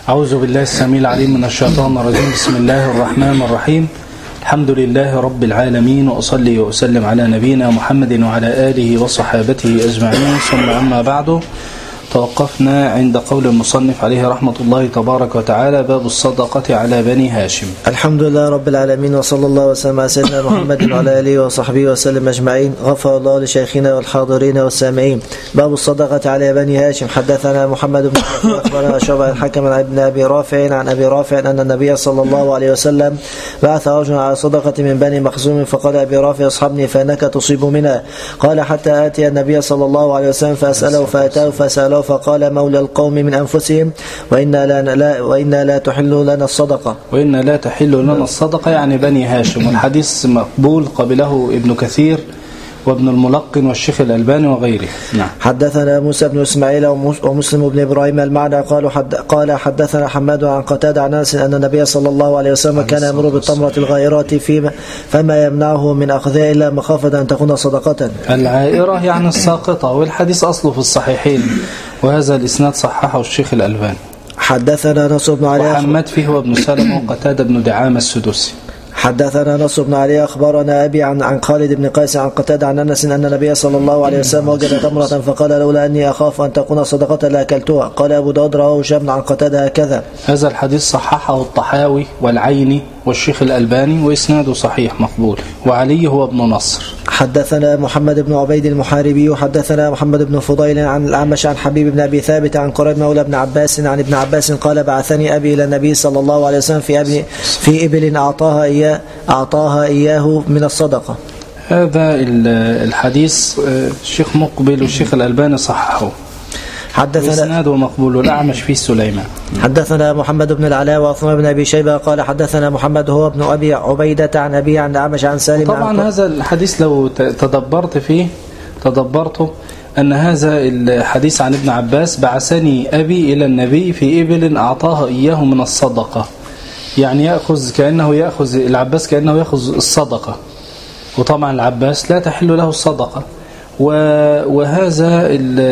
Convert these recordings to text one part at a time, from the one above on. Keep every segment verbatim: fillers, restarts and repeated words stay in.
أعوذ بالله السميع العليم من الشيطان الرجيم. بسم الله الرحمن الرحيم. الحمد لله رب العالمين، وأصلي وأسلم على نبينا محمد وعلى آله وصحابته أجمعين، ثم أما بعد. توقفنا عند قول المصنف عليه رحمة الله تبارك وتعالى: باب الصدقة على بني هاشم. الحمد لله رب العالمين، وصلى الله وسلم على سيدنا محمد وعلى آله وصحبه وسلم أجمعين. غفر الله لشيخنا والحاضرين والسامعين. باب الصدقة على بني هاشم. حدثنا محمد بن أخبرنا شعبة الحكم عن ابن أبي رافع عن أبي رافع أن النبي صلى الله عليه وسلم بعث رجلا على صدقة من بني مخزوم، فقال أبي رافع: اصحبني فإنك تصيب منها. قال: حتى آتي النبي صلى الله عليه وسلم فأسأله، فأتاه فسأله فقال: مولى القوم من أنفسهم، وإنا لا, لا, وإنا لا تحل لنا الصدقة وإنا لا تحل لنا الصدقة يعني بني هاشم. والحديث مقبول، قبله ابن كثير وابن الملقن والشيخ الألباني وغيره. نعم. حدثنا موسى بن إسماعيل ومسلم بن إبراهيم المعنى قالوا حد قال حدثنا حماد عن قتادة عن أنس أن النبي صلى الله عليه وسلم كان يمر بالتمرة الغائرات فيما فما يمنعه من أخذها إلا مخافة أن تكون صدقة. العائرة يعني الساقطة، والحديث أصله في الصحيحين، وهذا الإسناد صححه الشيخ الألباني. حدثنا نصر بن علي وحماد فيه هو ابن سلمة وقتادة بن دعامة السدوسي. حدثنا نصر بن علي أخبرنا أبي عن عن خالد بن قيس عن قتادة عن أنس أن النبي صلى الله عليه وسلم وجد تمرة فقال: لولا أني أخاف أن تكون صدقة لأكلتها. قال أبو داود: رواه هشام عن قتادة هكذا. هذا الحديث صححه الطحاوي والعيني والشيخ الألباني، وإسناده صحيح مقبول. وعلي هو ابن نصر. حدثنا محمد بن عبيد المحاربي. حدثنا محمد بن فضيل عن الأعمش عن حبيب بن أبي ثابت عن قريب مولى ابن عباس عن ابن عباس قال: بعثني أبي إلى النبي صلى الله عليه وسلم في أبي في إبل أعطاها إياه أعطاها إياه من الصدقة. هذا الحديث الشيخ مقبل والشيخ الألباني صححه. حدثنا إسناده مقبول. والأعمش فيه سليمان. حدثنا محمد بن العلاء وعثمان بن أبي شيبة قال: حدثنا محمد هو ابن أبي عبيدة عن أبي عن الأعمش عن سالم. طبعا هذا الحديث لو تدبرت فيه تدبرته أن هذا الحديث عن ابن عباس: بعثني أبي إلى النبي في إبل أعطاها إياه من الصدقة، يعني يأخذ كأنه يأخذ العباس كأنه يأخذ الصدقة، وطبعا العباس لا تحل له الصدقة. وهذا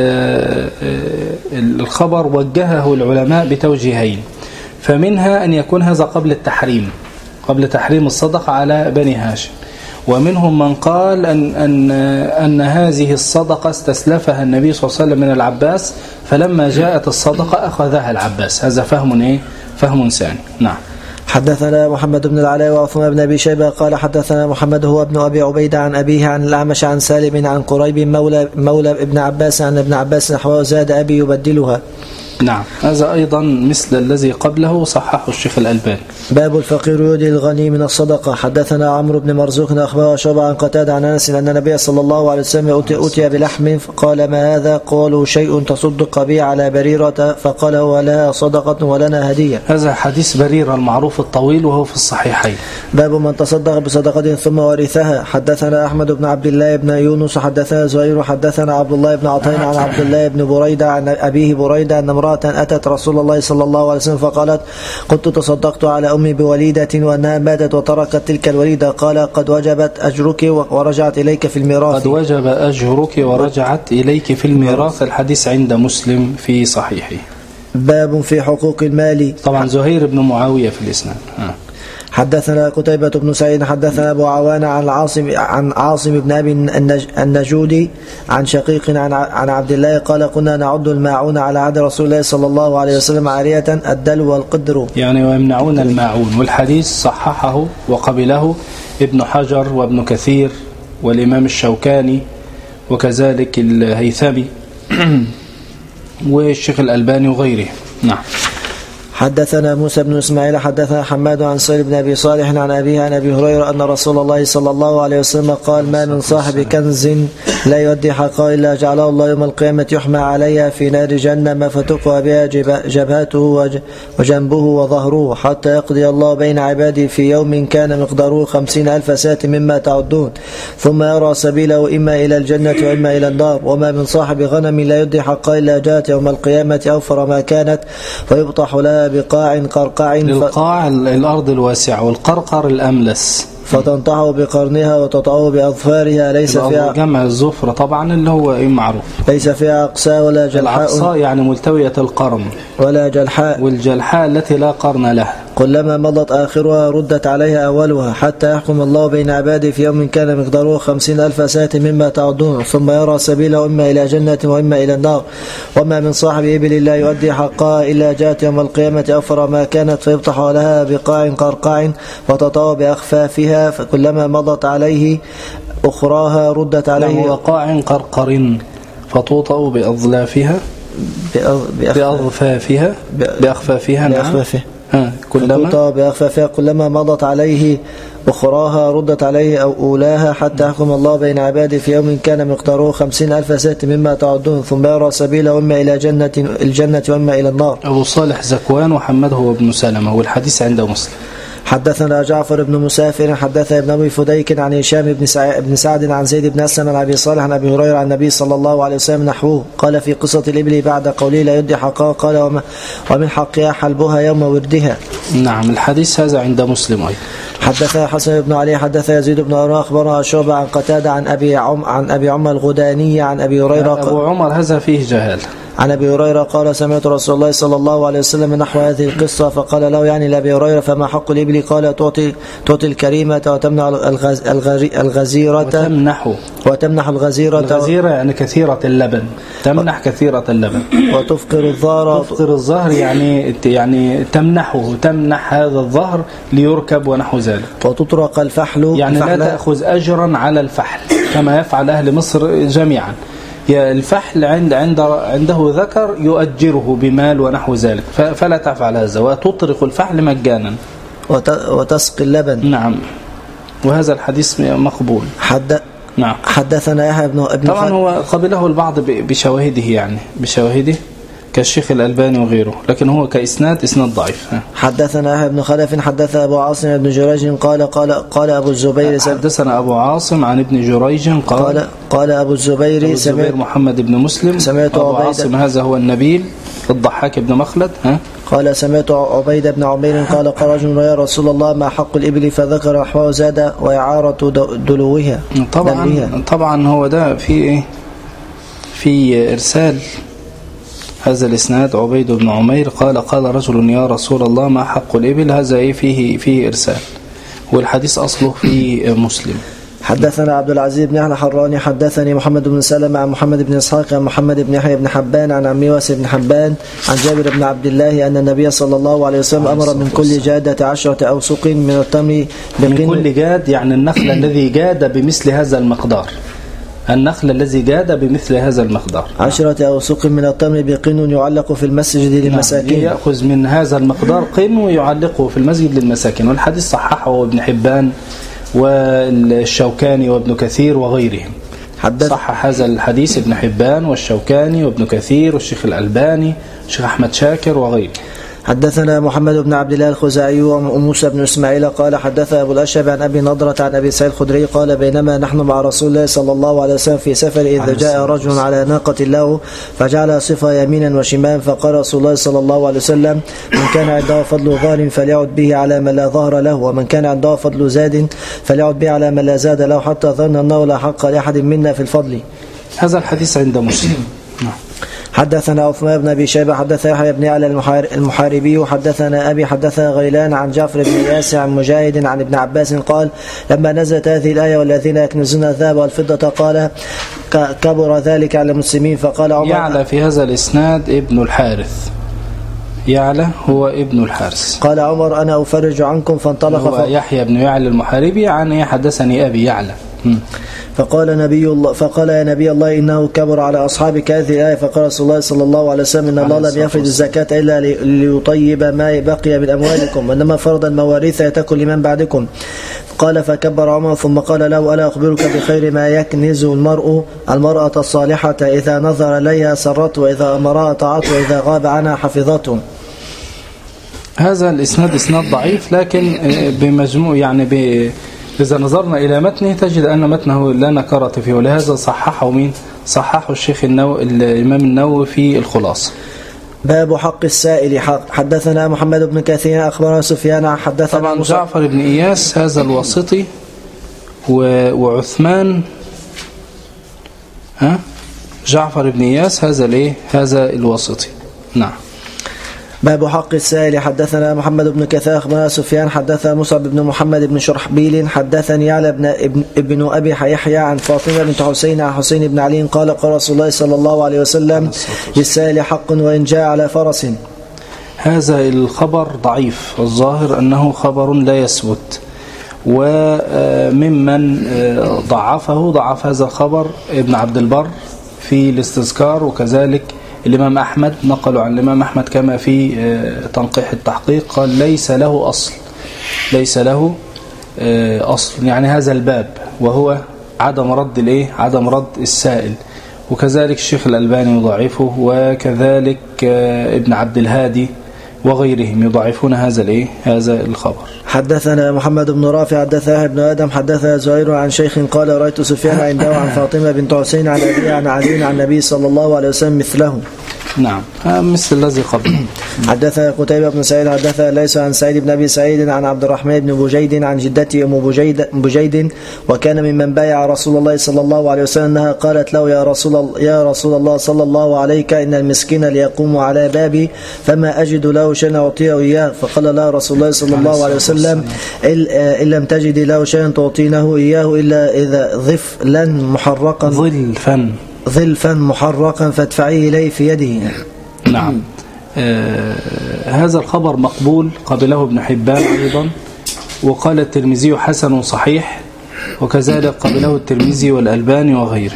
الخبر وجهه العلماء بتوجيهين، فمنها أن يكون هذا قبل التحريم قبل تحريم الصدقة على بني هاشم، ومنهم من قال أن, أن, أن هذه الصدقة استسلفها النبي صلى الله عليه وسلم من العباس، فلما جاءت الصدقة أخذها العباس. هذا فهم إيه؟ فهم ثاني. نعم. حدثنا محمد بن العلاء وعثمان بن أبي شيبة قال: حدثنا محمد هو ابن أبي عبيدة عن أبيه عن الأعمش عن سالم عن قريب مولى, مولى ابن عباس عن ابن عباس نحوه زاد أبي يبدلها. نعم. هذا أيضا مثل الذي قبله صححه الشيخ الألباني. باب الفقير يؤدي الغني من الصدقة. حدثنا عمرو بن مرزوق أخبره شعبة عن قتادة عن أنس أن النبي صلى الله عليه وسلم أتي بلحم فقال: ما هذا؟ قالوا: شيء تصدق به على بريرة. فقال: ولا صدقة ولنا هدية. هذا حديث بريرة المعروف الطويل، وهو في الصحيحين. باب من تصدق بصدقة ثم ورثها. حدثنا أحمد بن عبد الله بن يونس حدثنا زهير حدثنا عبد الله بن عطين عن عبد الله بن بريدة عن أبيه بريدة أن امرأة أتت رسول الله صلى الله عليه وسلم فقالت: قلت تصدقت على أمي بوليدة وأنها ماتت وتركت تلك الوليدة. قال: قد وجبت أجرك ورجعت إليك في الميراث. قد وجب أجرك ورجعت إليك في الميراث. الحديث عند مسلم في صحيحه. باب في حقوق المال. طبعا زهير بن معاوية في الإسناد. آه. حدثنا قتيبة بن سعيد حدثنا أبو عوان عن عاصم عن عاصم بن أبي النجودي عن شقيق عن عن عبد الله قال: كنا نعد الماعون على عهد رسول الله صلى الله عليه وسلم عارية الدلو والقدر، يعني ويمنعون الماعون. والحديث صححه وقبله ابن حجر وابن كثير والإمام الشوكاني وكذلك الهيثمي والشيخ الألباني وغيره. نعم. حدثنا موسى بن إسماعيل حدثنا حماد عن سهيل بن أبي صالح عن أبيه عن أبي هريرة أن رسول الله صلى الله عليه وسلم قال: ما من صاحب كنز لا يؤدي حقه إلا جعله الله يوم القيامة يحمى عليها في نار جهنم فتقوى بها جبهته وجنبه وظهره حتى يقضي الله بين عباده في يوم كان مقداره خمسين ألف سنة مما تعدون، ثم يرى سبيله إما إلى الجنة وإما إلى النار. وما من صاحب غنم لا يؤدي حقه إلا جاءت يوم القيامة أوفر ما كانت فيبطح لها بقاع قرقع. القاع الأرض الواسعة، والقرقر الأملس. فتنطحه بقرنها وتطعه بأظفارها ليس فيها جمع الظفر طبعا اللي هو ايه معروف، ليس فيها أقصى ولا جلحاء، الأقصى يعني ملتوية القرن، ولا جلحاء، والجلحاء التي لا قرن لها. كلما مضت آخرها ردت عليها أولها حتى يحكم الله بين عباده في يوم كان مقداره خمسين ألف سنة مما تعدون، ثم يرى سبيله إما إلى جنة وإما إلى النار. وما من صاحب إبل لا يؤدي حقها إلا جاءت يوم القيامة أفر ما كانت فيفتح لها بقاع قرقاع وتطاوى بأخفافها، فكلما مضت عليه أخراها ردت عليه وقاع قرقر فتوطأ بأظلافها بأظفافها بأخفافها بأخفافها ها كلما بأخفافها كلما مضت عليه أخراها ردت عليه أو أولاها حتى يحكم الله بين عباده في يوم كان مقداره خمسين ألف سنة مما تعدون، ثم يرى سبيله إما إلى جنة الجنة وإما إلى النار. أبو صالح زكوان وحمده وابن سلمة، والحديث عند مسلم. حدثنا جعفر بن مسافر حدثنا ابن أبي فديك عن هشام بن بن سعد عن زيد بن أسلم عن أبي صالح عن أبي هريرة عن النبي صلى الله عليه وسلم نحوه. قال في قصة الإبل بعد قوله لا يدي حقها قال وما ومن حقها حلبها يوم وردها. نعم، الحديث هذا عند مسلم أيضا. حدثنا حسن بن علي حدث يزيد بن هارون أخبرنا شعبة عن قتادة عن أبي عم عن أبي عمر الغداني عن أبي هريرة. أبو عمر هذا فيه جهال. عن أبي هريرة قال سمعت رسول الله صلى الله عليه وسلم نحو هذه القصة، فقال له يعني لأبي هريرة فما حق الإبل؟ قال تعطي تعطي الكريمة وتمنع الغز الغزيرة وتمنح وتمنح الغزيرة الغزيرة يعني كثيرة اللبن، تمنح كثيرة اللبن. وتفقر الظهر تفقر الظهر يعني يعني تمنحه تمنح هذا الظهر ليركب ونحو ذلك. وتطرق الفحل يعني لا تأخذ أجرا على الفحل كما يفعل أهل مصر جميعا. الفحل عند عند عنده ذكر يؤجره بمال ونحو ذلك، فلا تفعل هذا. وتطرق الفحل مجانا وتسقي اللبن. نعم، وهذا الحديث مقبول. حد نعم. حدثنا يحيى بن ابن طبعا هو قبله البعض بشواهده، يعني بشواهده كالشيخ الألباني وغيره، لكن هو كإسناد إسناد ضعيف. حدثنا يحيى بن خلف حدث أبو عاصم بن جريج قال قال قال أبو الزبير حدثنا أبو عاصم عن ابن جريج قال قال, قال أبو الزبير أبو الزبير محمد بن مسلم سمعت أبو عاصم هذا هو النبيل الضحاك بن مخلد. ها قال سمعت عبيد بن عمير قال قال رجل يا رسول الله ما حق الإبل؟ فذكر نحوه زاد وإعارة دلوها. طبعا دلوها. طبعا هو ده في إيه؟ في إرسال هذا الإسناد. عبيد بن عمير قال قال رجل يا رسول الله ما حق الإبل؟ هذا إيه فيه فيه إرسال، والحديث أصله في مسلم. حدثنا عبد العزيز بن يحيى الحراني حدثني محمد بن سلمة عن محمد بن إسحاق عن محمد بن يحيى بن حبان عن عمي واسع بن حبان عن جابر بن عبد الله أن النبي صلى الله عليه وسلم أمر من كل جادة عشرة أوسق من التمر. من كل جاد يعني النخل الذي جاد بمثل هذا المقدار، النخل الذي جاد بمثل هذا المقدار. عشرة أوسق من التمر بقن يعلق في المسجد للمساكين. نعم. يأخذ من هذا المقدار قن ويعلقه في المسجد للمساكين. والحديث صححه ابن حبان والشوكاني وابن كثير وغيرهم. صحح هذا الحديث ابن حبان والشوكاني وابن كثير والشيخ الألباني والشيخ أحمد شاكر وغيره. حدثنا محمد بن عبد الله الخزاعي وموسى بن إسماعيل قال حدث أبو الأشهب عن أبي نضرة عن أبي سعيد الخدري قال بينما نحن مع رسول الله صلى الله عليه وسلم في سفر إذ جاء رجل على ناقة له فجعل صفة يمينا وشمالا، فقال رسول الله صلى الله عليه وسلم من كان عنده فضل ظهر فليعد به على من لا ظهر له، ومن كان عنده فضل زاد فليعد به على من لا زاد له، حتى ظن أنه لا حق لأحد منا في الفضل. هذا الحديث عند مسلم. حدثنا عثمان بن أبي شيبة حدث يحيى بن علي المحاربي حدثنا أبي حدثنا غيلان عن جعفر بن ياسع عن مجاهد عن ابن عباس قال لما نزلت هذه الآية والذين يكنزون الذهب والفضة قال كبر ذلك على المسلمين. فقال عمر يعلى في هذا الإسناد ابن الحارث، يعلى هو ابن الحارث. قال عمر أنا أفرج عنكم فانطلق. هو يحيى بن يعلى المحاربي عن حدثني أبي يعلى. فقال نبي الله فقال يا نبي الله إنه كبر على أصحابك هذه الآية. فقال رسول الله صلى الله عليه وسلم إن الله لم يفرض الزكاة إلا ليطيب ما بقي من أموالكم، وإنما فرض المواريث يتكن لمن بعدكم. قال فكبر عمر ثم قال له ألا أخبرك بخير ما يكنز المرء المرأة الصالحة إذا نظر إليها سرته وإذا أمرها طاعته وإذا غاب عنها حفظته. هذا الإسناد إسناد ضعيف، لكن بمجموع يعني ب إذا نظرنا إلى متنه تجد أن متنه لا نكرة فيه، ولهذا صححه مين؟ صححه الشيخ النو... الإمام النووي في الخلاصة. باب حق السائل حق. حدثنا محمد بن كثير أخبرنا سفيان حدثنا طبعا جعفر بن إياس هذا الواسطي وعثمان ها جعفر بن إياس هذا الايه هذا الواسطي. نعم. باب حق السائل. حدثنا محمد بن كثير أخبرنا سفيان حدثنا مصعب بن محمد بن شرحبيل حدثني على ابن, ابن, ابن أبي يحيى عن فاطمة بنت حسين عن حسين بن علي قال قال رسول الله صلى الله عليه وسلم للسائل حق وإن جاء على فرس. هذا الخبر ضعيف، الظاهر أنه خبر لا يثبت، وممن ضعفه ضعف هذا الخبر ابن عبد البر في الاستذكار، وكذلك الإمام أحمد نقلوا عن الإمام أحمد كما في تنقيح التحقيق قال ليس له أصل ليس له أصل يعني هذا الباب، وهو عدم رد الإيه عدم رد السائل. وكذلك الشيخ الألباني يضعفه، وكذلك ابن عبد الهادي وغيرهم يضعفون هذا الايه هذا الخبر. حدثنا محمد بن رافع حدثنا ابن آدم حدثنا زهير عن شيخ قال رأيت سفيان عنده عن فاطمة بنت حسين عن أبي عن علي عن النبي صلى الله عليه وسلم مثله. نعم مثل الذي قبله. حدثنا قتيبة بن سعيد حدثنا ليس عن سعيد بن أبي سعيد عن عبد الرحمن بن بجيد عن جدته أم بجيد, بجيد وكان ممن بايع رسول الله صلى الله عليه وسلم أنها قالت له يا رسول الله يا رسول الله صلى الله عليك إن المسكين ليقوم على بابي فما أجد له شيئا أعطيه إياه، فقال لا رسول الله صلى الله عليه وسلم إن لم تجد له شيئا تعطينه إياه إلا إذا ظفلا محرقا ظلفا ظلفا محرقا فادفعيه إليه في يده. نعم. آه هذا الخبر مقبول قبله ابن حبان أيضا، وقال الترمذي حسن صحيح، وكذلك قبله الترمذي والألباني وغيره.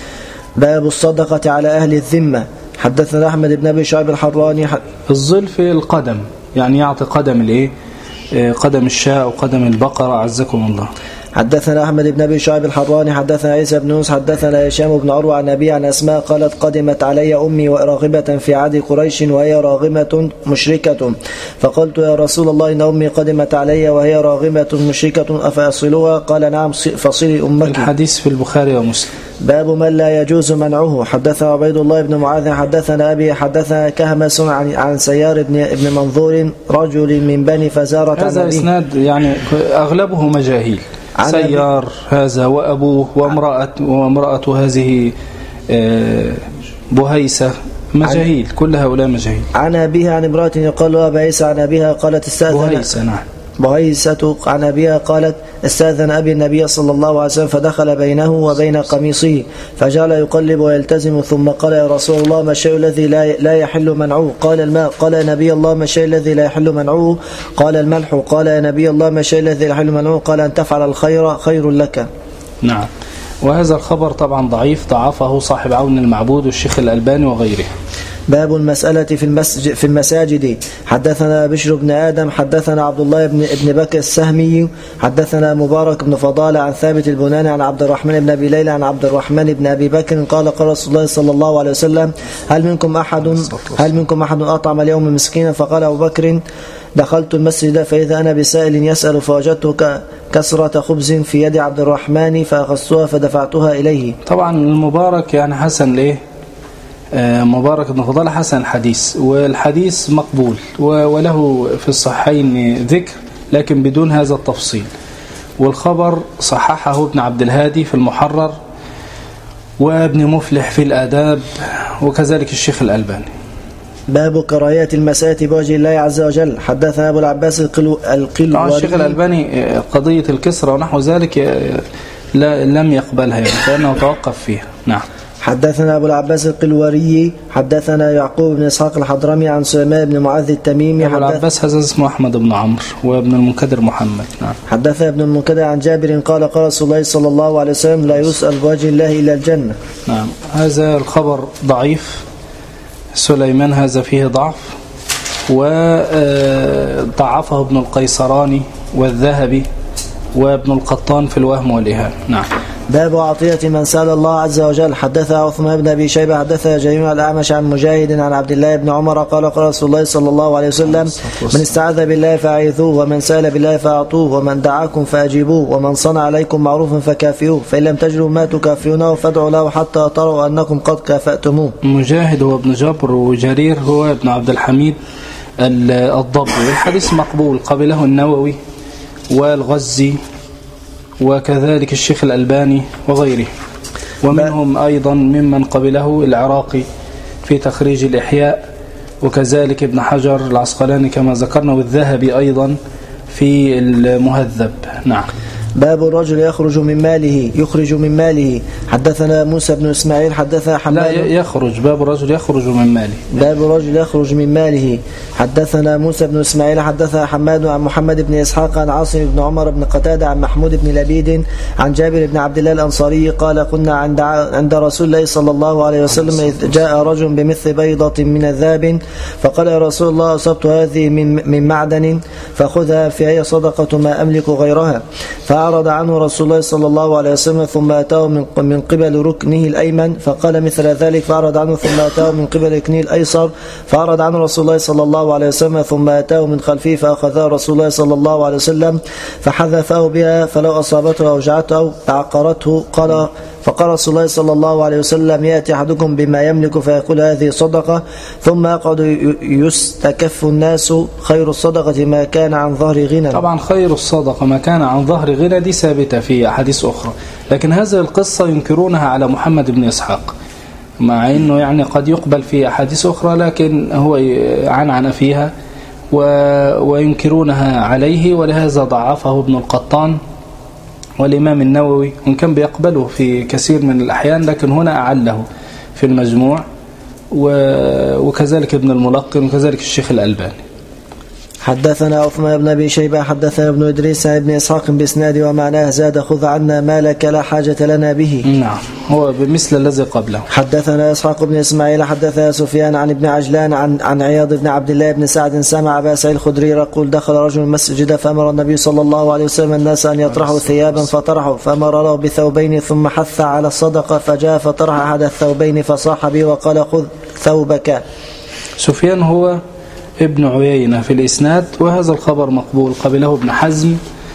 باب الصدقة على أهل الذمة. حدثنا أحمد بن أبي شعيب الحراني. الظلف القدم، يعني يعطي قدم الايه قدم الشاء وقدم البقرة عزكم الله. حدثنا أحمد بن أبي شعيب الحراني حدثنا عيسى بن يونس حدثنا هشام بن عروة عن أبي عن أسماء قالت قدمت علي أمي راغبة في عهد قريش وهي راغمة مشركة، فقلت يا رسول الله إن أمي قدمت علي وهي راغمة مشركة أفأصلها؟ قال نعم فصلي أمك. الحديث في البخاري ومسلم. باب من لا يجوز منعه. حدثنا عبيد الله بن معاذ حدثنا أبي حدثنا كهمس عن, عن سيار بن, ابن منظور رجل من بني فزارة. هذا إسناد يعني أغلبه مجاهيل. سيار هذا وأبوه وامرأة وامرأة هذه بهيسة مجاهيل، كل هؤلاء مجاهيل. عن أبيها عن امرأة يقال لها بهيسة عن أبيها قالت استأذن بهيسة. نعم. بهيسة عن أبيها قالت استأذن أبي النبي صلى الله عليه وسلم فدخل بينه وبين قميصه فجعل يقلب ويلتزم، ثم قال يا رسول الله ما الشيء الذي لا يحل منعه؟ قال الماء. قال يا نبي الله ما الشيء الذي لا يحل منعه؟ قال الملح. قال يا نبي الله ما الشيء الذي لا يحل منعه؟ قال أن تفعل الخير خير لك. نعم. وهذا الخبر طبعا ضعيف، ضعفه صاحب عون المعبود والشيخ الألباني وغيره. باب المسألة في المسجد في المساجد. حدثنا بشر بن آدم حدثنا عبد الله بن ابن بكر السهمي حدثنا مبارك بن فضالة عن ثابت البناني عن عبد الرحمن بن أبي ليلى عن عبد الرحمن بن أبي بكر قال قال رسول الله صلى الله عليه وسلم هل منكم أحد هل منكم أحد أطعم اليوم مسكينا؟ فقال أبو بكر دخلت المسجد فإذا أنا بسائل يسأل فوجدت كسرة خبز في يد عبد الرحمن فأخذتها فدفعتها إليه. طبعا المبارك يعني حسن ليه مبارك بن فضالة حسن الحديث، والحديث مقبول وله في الصحيحين ذكر لكن بدون هذا التفصيل، والخبر صححه ابن عبد الهادي في المحرر وابن مفلح في الآداب وكذلك الشيخ الألباني. باب كراهية المساءة بوجه الله عز وجل. حدثنا أبو العباس القلواري. الشيخ الألباني قضية الكسرى ونحو ذلك لا لم يقبلها يعني فإنه توقف فيها. نعم. حدثنا أبو العباس القلواري حدثنا يعقوب بن إسحاق الحضرمي عن سليمان بن معاذ التميمي. أبو العباس هذا اسمه أحمد بن عمرو وابن المنكدر محمد. نعم. حدثنا ابن المنكدر عن جابر قال قال رسول الله صلى الله عليه وسلم لا يسأل بوجه الله إلا الجنة. نعم. هذا الخبر ضعيف، سليمان هذا فيه ضعف، وضعفه ابن القيصراني والذهبي وابن القطان في الوهم والإهانة. نعم. باب عطية من سأل الله عز وجل. حدثنا عثمان بن أبي شيبة حدثنا جرير الأعمش عن مجاهد عن عبد الله بن عمر قال قال رسول الله صلى الله عليه وسلم من استعاذ بالله فأعيذوه ومن سأل بالله فأعطوه ومن دعاكم فأجيبوه ومن صنع عليكم معروفا فكافئوه فإن لم تجدوا ما تكافئونه فادعوا له حتى تروا أنكم قد كافأتموه. مجاهد هو ابن جبر وجرير هو ابن عبد الحميد الضبي. الحديث مقبول قبله النووي والغزي وكذلك الشيخ الألباني وغيره، ومنهم أيضا ممن قبله العراقي في تخريج الإحياء، وكذلك ابن حجر العسقلاني كما ذكرنا، والذهبي أيضا في المهذب. نعم. باب الرجل يخرج من ماله يخرج من ماله. حدثنا موسى بن إسماعيل حدثنا حماد. لا يخرج، باب الرجل يخرج من ماله. باب الرجل يخرج من ماله. حدثنا موسى بن إسماعيل حدثنا حماد عن محمد بن إسحاق عن عاصم بن عمر بن قتادة عن محمود بن لبيد عن جابر بن عبد الله الأنصاري قال كنا عند عند رسول الله صلى الله عليه وسلم إذ جاء رجل بمثل بيضة من الذهب فقال يا رسول الله أصبت هذه من من معدن فخذها فهي صدقة ما أملك غيرها. فأعرض عنه رسول الله صلى الله عليه وسلم ثم أتاه من من قبل ركنه الأيمن فقال مثل ذلك فأعرض عنه ثم أتاه من قبل ركنه الأيسر فأعرض عنه رسول الله صلى الله عليه وسلم ثم أتاه من خلفه فأخذها رسول الله صلى الله عليه وسلم فحذفه بها فلو أصابته أوجعته أعقرته. قال فقال رسول الله صلى الله عليه وسلم يأتي أحدكم بما يملك فيقول هذه صدقة ثم يقعد يستكف الناس خير الصدقة ما كان عن ظهر غنى. طبعا خير الصدقة ما كان عن ظهر غنى دي ثابتة في أحاديث أخرى، لكن هذه القصة ينكرونها على محمد بن إسحاق مع أنه يعني قد يقبل في أحاديث أخرى، لكن هو عنعن فيها وينكرونها عليه، ولهذا ضعفه ابن القطان والإمام النووي، وإن كان بيقبله في كثير من الأحيان لكن هنا أعله في المجموع، وكذلك ابن الملقن وكذلك الشيخ الألباني. حدثنا عثمان بن أبي شيبة حدثنا ابن إدريس عن ابن إسحاق بإسناد ومعناه زاد خذ عنا ما لك لا حاجة لنا به. نعم، هو بمثل الذي قبله. حدثنا إسحاق بن إسماعيل حدثنا سفيان عن ابن عجلان عن عن عياض بن عبد الله بن سعد سمع أبا سعيد الخدري يقول دخل رجل المسجد فأمر النبي صلى الله عليه وسلم الناس أن يطرحوا ثيابا فطرحوا فأمر له بثوبين ثم حث على الصدقة فجاء فطرح أحد الثوبين فصاح به وقال خذ ثوبك. سفيان هو ابن عيينة في الإسناد، وهذا الخبر مقبول قبله ابن حزم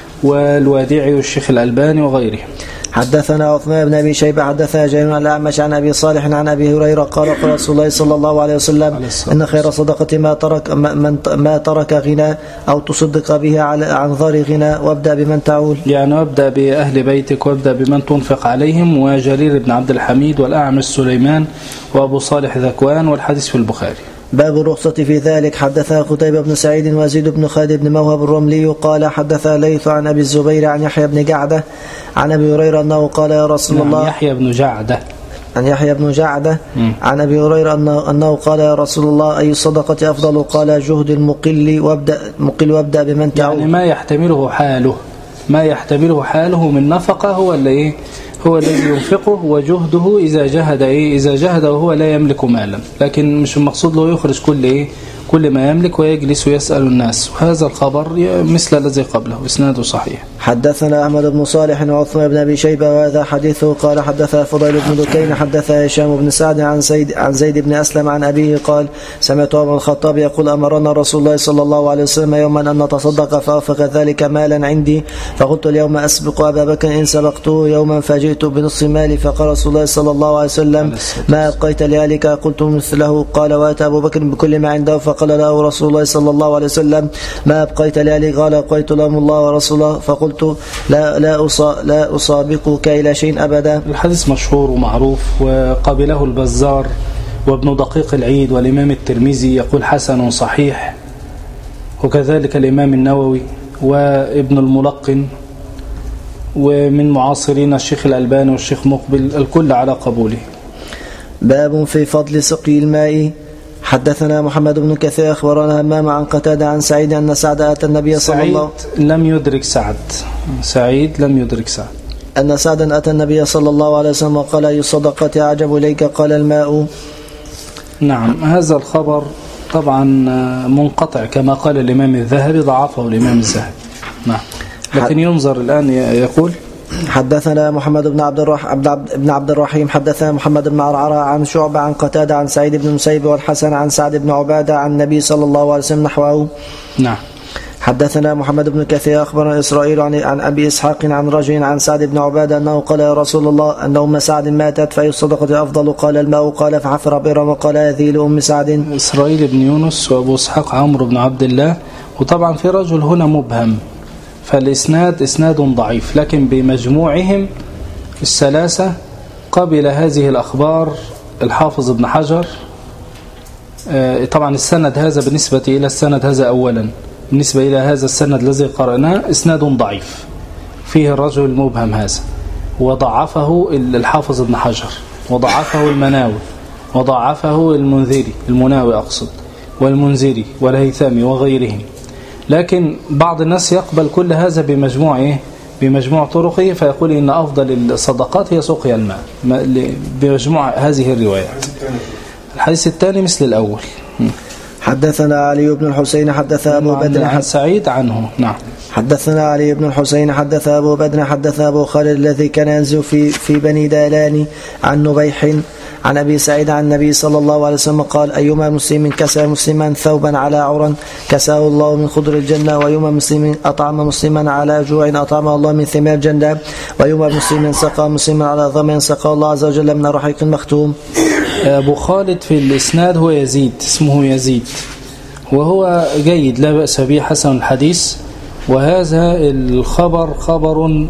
والوادعي والشيخ الألباني وغيره. حدثنا عثمان بن أبي شيبة حدثنا جرير الأعمش عن أبي صالح عن أبي هريرة قال قال رسول الله صلى الله عليه وسلم إن خير صدقة ما ترك ما, ما ترك غنى أو تصدق به عن ظهر غنى وابدأ بمن تعول، يعني وابدأ بأهل بيتك وابدأ بمن تنفق عليهم. وجرير بن عبد الحميد والأعمش سليمان وأبو صالح ذكوان، والحديث في البخاري. باب الرخصة في ذلك. حدثنا قتيبة بن سعيد وزيد بن خالد بن موهب الرملي قال حدثنا ليث عن أبي الزبير عن يحيى بن جعدة عن أبي هريرة أنه قال يا رسول نعم الله يحيى بن جعدة عن يحيى بن جعدة عن أبي هريرة أنه, أنه قال يا رسول الله أي الصدقة أفضل؟ قال جهد المقل وابدأ مقل وابدأ بمن تعود، يعني ما يحتمله حاله ما يحتمله حاله من نفقة هو اللي إيه هو الذي ينفقه، وجهده إذا جهد إيه إذا جهد وهو لا يملك مالا، لكن مش المقصود له يخرج كل إيه كل ما يملك ويجلس ويسأل الناس. وهذا الخبر مثل الذي قبله إسناده صحيح. حدثنا أحمد بن صالح وعثمان بن أبي شيبة وهذا حديثه قال حدثنا فضيل بن دكين حدثنا هشام بن سعد عن زيد عن زيد بن أسلم عن أبيه قال سمعت عمر الخطاب يقول أمرنا رسول الله صلى الله عليه وسلم يوما أن نتصدق فأوفق ذلك مالا عندي فقلت اليوم أسبق أبا بكر إن سبقته يوما فجئت بنصف مالي فقال رسول الله صلى الله عليه وسلم ما أبقيت لأهلك؟ قلت مثله. قال وأتى أبو بكر بكل ما عنده فقال له رسول الله صلى الله عليه وسلم ما أبقيت لأهلك؟ قال أبقيت لهم الله ورسوله. فقلت لا لا لا أسابقك إلى شيء أبدا. الحديث مشهور ومعروف وقبله البزار وابن دقيق العيد والإمام الترمذي يقول حسن صحيح، وكذلك الإمام النووي وابن الملقن، ومن معاصرين الشيخ الألباني والشيخ مقبل الكل على قبوله. باب في فضل سقي الماء. حدثنا محمد بن كثير أخبرنا همام عن قتادة عن سعيد أن سعد أتى النبي صلى الله عليه وسلم لم يدرك سعد سعيد لم يدرك سعد أن سعدا أتى النبي صلى الله عليه وسلم وقال أي الصدقة أعجب إليك؟ قال الماء. نعم، هذا الخبر طبعا منقطع كما قال الإمام الذهبي، ضعفه الإمام الذهبي. نعم، لكن ينظر الآن يقول حدثنا محمد بن عبد الرحيم بن عبد الرحيم حدثنا محمد بن عرعرة عن شعبة عن قتادة عن سعيد بن المسيب والحسن عن سعد بن عبادة عن النبي صلى الله عليه وسلم نحوه. نعم. حدثنا محمد بن كثير أخبرنا إسرائيل عن, عن أبي إسحاق عن رجل عن سعد بن عبادة أنه قال يا رسول الله أن أم سعد ماتت فأي الصدقة أفضل؟ قال الماء. قال فحفر بئرا وقال هذه لأم سعد. إسرائيل بن يونس وأبو إسحاق عمرو بن عبد الله. وطبعا في رجل هنا مبهم، فالإسناد إسناد ضعيف، لكن بمجموعهم الثلاثة قبل هذه الأخبار الحافظ ابن حجر. طبعا السند هذا بالنسبة إلى السند هذا أولا، بالنسبة إلى هذا السند الذي قرأناه إسناد ضعيف فيه الرجل المبهم هذا، وضعفه الحافظ ابن حجر، وضعفه المناوي، وضعفه المنذري المناوي أقصد، والمنذري والهيثمي وغيرهم. لكن بعض الناس يقبل كل هذا بمجموع إيه؟ بمجموع طرقه، فيقول إن أفضل الصدقات هي سقيا الماء بمجموع هذه الروايات. الحديث الثاني مثل الأول. حدثنا علي بن الحسين حدث أبو بدر عن سعيد عنه. نعم. حدثنا علي بن الحسين حدث أبو بدر حدث أبو خالد الذي كان ينزل في في بني دالان عن نبيح عن أبي سعيد عن النبي صلى الله عليه وسلم قال أيما مسلم كسى مسلما ثوبا على عرى كساه الله من خضر الجنة، وأيما مسلم أطعم مسلما على جوع أطعمه الله من ثمار الجنة، وأيما مسلم سقى مسلما على ظمأ سقى الله عز وجل من رحيق المختوم. أبو خالد في الإسناد هو يزيد، اسمه يزيد، وهو جيد لا بأس به، حسن الحديث. وهذا الخبر خبر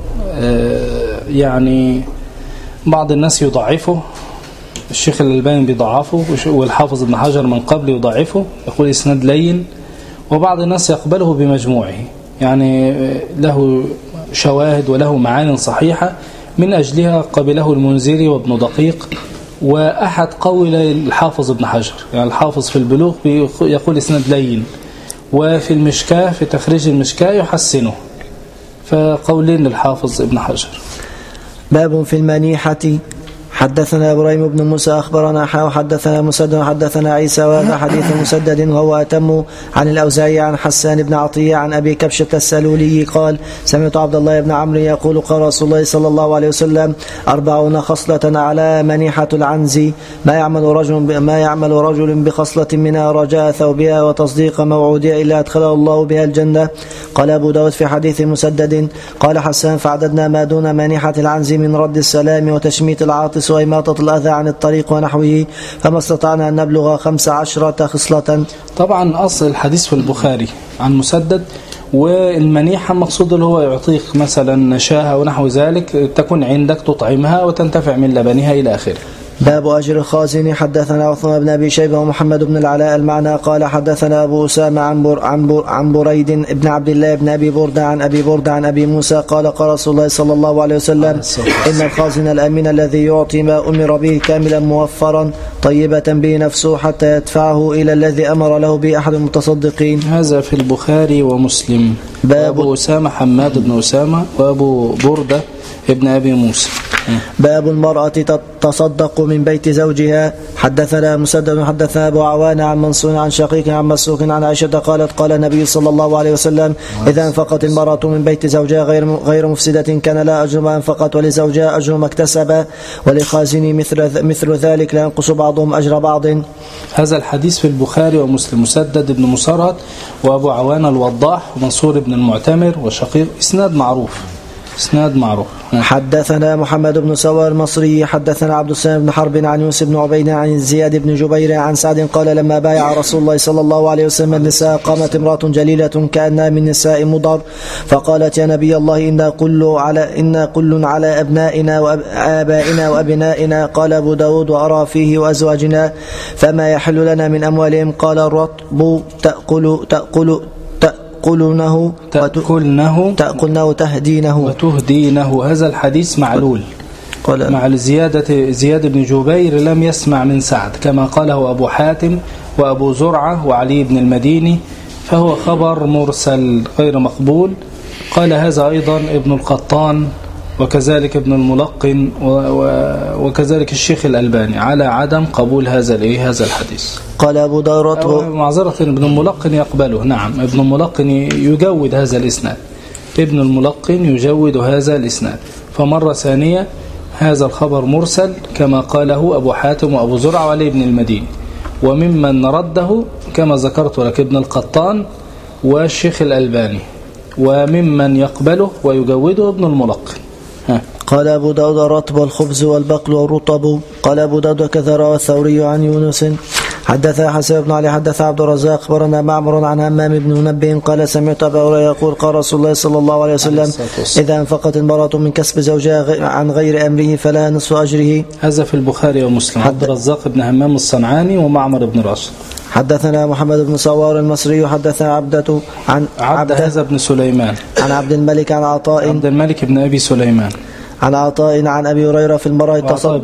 يعني بعض الناس يضعفه، الشيخ الألباني بيضعفه، والحافظ ابن حجر من قبل يضعفه، يقول إسناد لين. وبعض الناس يقبله بمجموعه، يعني له شواهد وله معان صحيحة، من أجلها قبله المنذري وابن دقيق وأحد قول الحافظ ابن حجر. يعني الحافظ في البلوغ يقول إسناد لين، وفي المشكاة في تخريج المشكاة يحسنه، فقولين للحافظ ابن حجر. باب في المنيحة. حدثنا إبراهيم بن موسى أخبرنا حاو حدثنا مسدد حدثنا عيسى وهذا حديث مسدد وهو أتم عن الأوزاعي عن حسان بن عطية عن أبي كبشة السلولي قال سمعت عبد الله بن عمرو يقول قال رسول الله صلى الله عليه وسلم أربعون خصلة على منيحة العنز ما يعمل رجل ما يعمل رجل بخصلة منها رجاء ثوبها وتصديق موعودها إلا أدخله الله بها الجنة. قال أبو داود في حديث مسدد قال حسان فعددنا ما دون منيحة العنز من رد السلام وتشميت العاطس وإماطة الأذى عن الطريق ونحوه، فما استطعنا أن نبلغ خمس عشرة خصلة. طبعا أصل الحديث في البخاري عن مسدد، والمنيحة مقصود اللي هو يعطيك مثلا شاة ونحو ذلك تكون عندك تطعمها وتنتفع من لبنها إلى آخره. باب أجر الخازن. حدثنا عثمان بن أبي شيبة ومحمد بن العلاء المعنى قال حدثنا أبو أسامة عن, بر عن, بر عن بريد بن عبد الله بن أبي بردة عن أبي بردة عن أبي موسى قال قال رسول الله صلى الله عليه وسلم إن الخازن الأمين الذي يعطي ما أمر به كاملا موفرا طيبة به نفسه حتى يدفعه إلى الذي أمر له به أحد المتصدقين. هذا في البخاري ومسلم. باب أبو أسامة حماد بن أسامة وأبو بردة ابن أبي موسى. باب المرأة تصدق من بيت زوجها. حدثنا مسدد حدثنا أبو عوان عن منصور عن شقيق عن مسروق عن عائشة قالت قال النبي صلى الله عليه وسلم إذا أنفقت المرأة من بيت زوجها غير غير مفسدة كان لا أجر ما أنفقت ولزوجها أجر ما اكتسب ولخازن مثل مثل ذلك لا ينقص بعضهم أجر بعض. هذا الحديث في البخاري ومسلم. مسدد بن مسرهد وأبو عوان الوضاح ومنصور بن المعتمر وشقيق، إسناد معروف إسناد معروف. حدثنا محمد بن سوار المصري حدثنا عبد السلام بن حرب عن يوسف بن عبيد عن زياد بن جبير عن سعد قال لما بايع رسول الله صلى الله عليه وسلم النساء قامت امرأة جليلة كأنها من نساء مضر فقالت يا نبي الله إنا كل على إنا كل على أبنائنا وآبائنا وأبنائنا. قال أبو داود وأرى فيه وأزواجنا فما يحل لنا من أموالهم. قال الرطب تأكل تأكل تأكلنه تأكلنه تأكلنه تهدينه وتهدينه. هذا الحديث معلول مع زيادة زياد بن جبير لم يسمع من سعد كما قاله أبو حاتم وأبو زرعة وعلي بن المديني، فهو خبر مرسل غير مقبول. قال هذا أيضا ابن القطان وكذلك ابن الملقن وكذلك الشيخ الألباني على عدم قبول هذا الايه هذا الحديث. قال أبو داود معذرة ابن الملقن يقبله. نعم ابن الملقن يجود هذا الإسناد، ابن الملقن يجود هذا الإسناد فمرة ثانية هذا الخبر مرسل كما قاله أبو حاتم وأبو زرع وعلي بن المديني. وممن رده كما ذكرت لك ابن القطان والشيخ الألباني، وممن يقبله ويجوده ابن الملقن. ها. قال أبو داود الرطب والخبز والبقل والرطب. قال أبو داود كذا روى الثوري عن يونس حدث حسن بن علي حدث عبد الرزاق أخبرنا معمر عن همام بن منبه قال سمعت أبا هريرة يقول قال رسول الله صلى الله عليه وسلم إذا انفقت المرأة من كسب زوجها عن غير أمره فلها نصف أجره. هذا في البخاري ومسلم. عبد الرزاق بن همام الصنعاني ومعمر بن راشد. حدثنا محمد بن صوار المصري حدثنا عبدة عن عبد هذا بن سليمان عن عبد الملك عن عطاء عبد الملك بن أبي سليمان عن عطاء عن أبي هريرة في المرأة